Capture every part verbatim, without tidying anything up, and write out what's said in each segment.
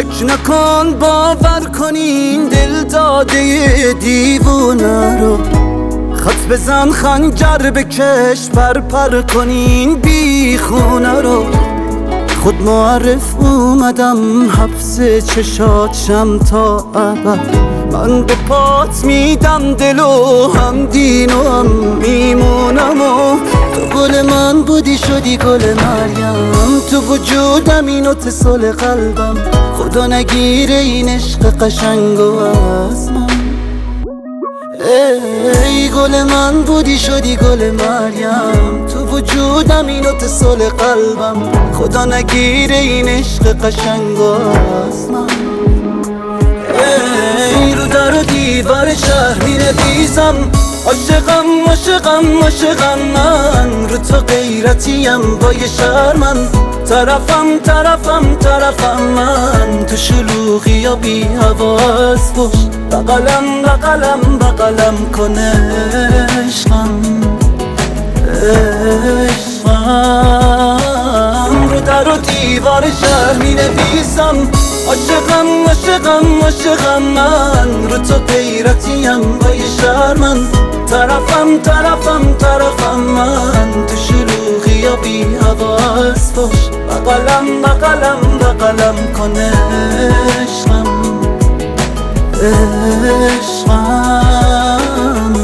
فکر نکن باور کنین دل داده دیوونه رو، خط بزن خنجر بکش پر پر کنین بی خونه رو. خود معرف اومدم حبس چشاتشم تا ابد، من به پات میدم دل و هم دین و هم میمونم و تو گل من بودی شدی گل مریم، تو وجودم این اتصال قلبم، خدا نگیره این عشق قشنگو از من. ای گل من بودی شدی گل مریم، تو وجودم این اتصال قلبم، خدا نگیره این عشق قشنگو از من. ای رو در و دیوار شهر می نویسم عاشقم عاشقم عاشقم من، رو تو غیرتیم با یه شرمن، طرفم طرفم طرفم من، تو شلوغی یا بی حواس باش، بغلم بغلم بغلم کنه عشقم عشقم. رو در و دیوار شهر می نویسم عاشقم عاشقم عاشقم من، رو تو غیرتیم با یه شرمن، طرفم طرفم طرفم من، تو شلوغی یا بی حواس باش، بغلم بغلم بغلم کنه عشقم عشقم.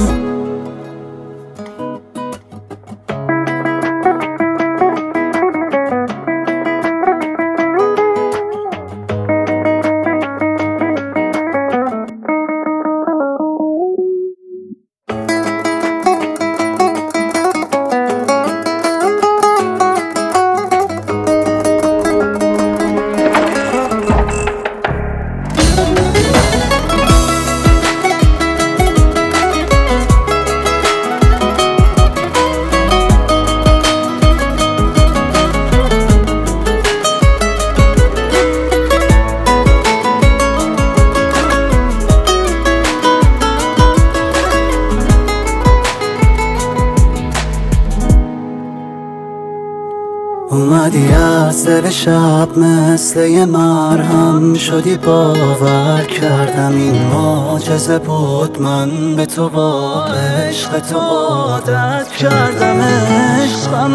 اومدی از دل شب مثل یه مرهم شدی، باور کردم این معجزه بود، من به تو با عشق تو عادت کردم عشقم.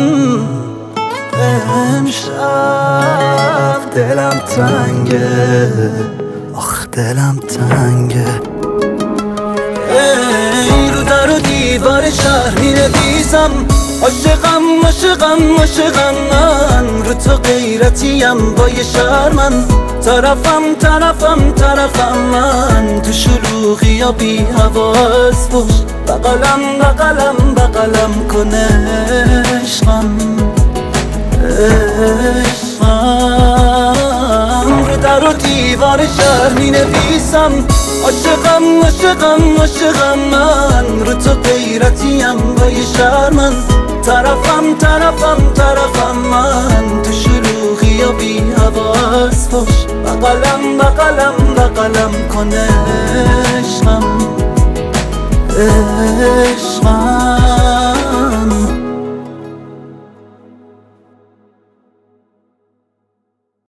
امشب دلم تنگه آخ دلم تنگه. ای رو در و دیوار شهر می نویسم عاشقم عاشقم عاشقم من، رو تو غیرتیم با یه شرمن، طرفم طرفم طرفم من، تو شلوغی یا بی حواس باش، بغلم بغلم بغلم کنه عشقم عشقم. رو در و دیوار شهر می نویسم عاشقم عاشقم عاشقم من، رو تو غیرتیم با یه شرمن، طرفم طرفم طرفم من، تو شلوغی یا بی حواس باش، بغلم بغلم بغلم کنه عشقم عشقم.